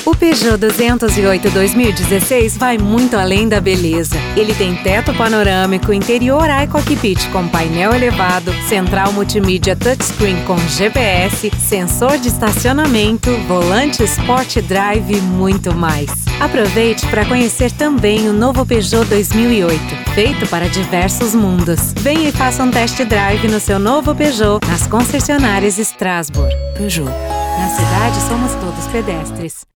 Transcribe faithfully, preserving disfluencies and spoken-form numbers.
O Peugeot duzentos e oito dois mil e dezesseis vai muito além da beleza. Ele tem teto panorâmico, interior iCockpit com painel elevado, central multimídia touchscreen com G P S, sensor de estacionamento, volante Sport Drive e muito mais. Aproveite para conhecer também o novo Peugeot dois mil e oito, feito para diversos mundos. Venha e faça um test drive no seu novo Peugeot nas concessionárias Strasbourg. Peugeot. Na cidade somos todos pedestres.